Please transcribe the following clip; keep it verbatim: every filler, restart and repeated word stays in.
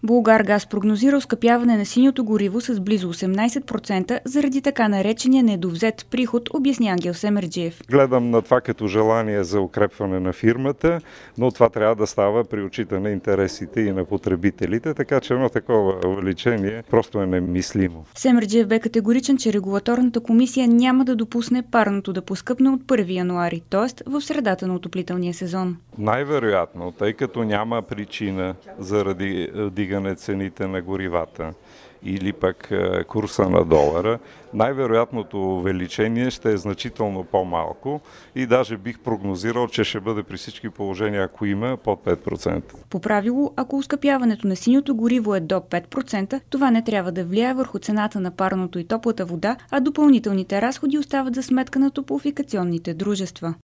Булгаргаз прогнозира оскъпяване на синьото гориво с близо осемнайсет процента заради така наречения недовзет приход, обясни Ангел Семерджиев. Гледам на това като желание за укрепване на фирмата, но това трябва да става при отчитане интересите и на потребителите, така че едно такова увеличение просто е немислимо. Семерджиев бе категоричен, че регулаторната комисия няма да допусне парното да поскъпне от първи януари, т.е. в средата на отоплителния сезон. Най-вероятно, тъй като няма причина заради дигане цените на горивата или пък курса на долара, най-вероятното увеличение ще е значително по-малко и даже бих прогнозирал, че ще бъде при всички положения, ако има, под пет процента. По правило, ако оскъпяването на синьото гориво е до пет процента, това не трябва да влияе върху цената на парното и топлата вода, а допълнителните разходи остават за сметка на топлофикационните дружества.